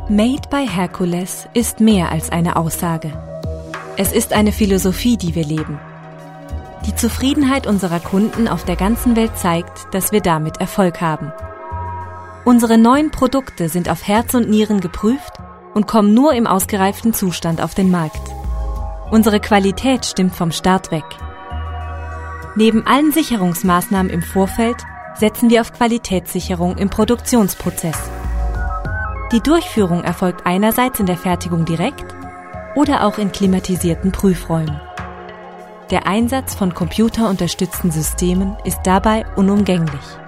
Made by Hercules ist mehr als eine Aussage. Es ist eine Philosophie, die wir leben. Die Zufriedenheit unserer Kunden auf der ganzen Welt zeigt, dass wir damit Erfolg haben. Unsere neuen Produkte sind auf Herz und Nieren geprüft und kommen nur im ausgereiften Zustand auf den Markt. Unsere Qualität stimmt vom Start weg. Neben allen Sicherungsmaßnahmen im Vorfeld setzen wir auf Qualitätssicherung im Produktionsprozess. Die Durchführung erfolgt einerseits in der Fertigung direkt oder auch in klimatisierten Prüfräumen. Der Einsatz von computerunterstützten Systemen ist dabei unumgänglich.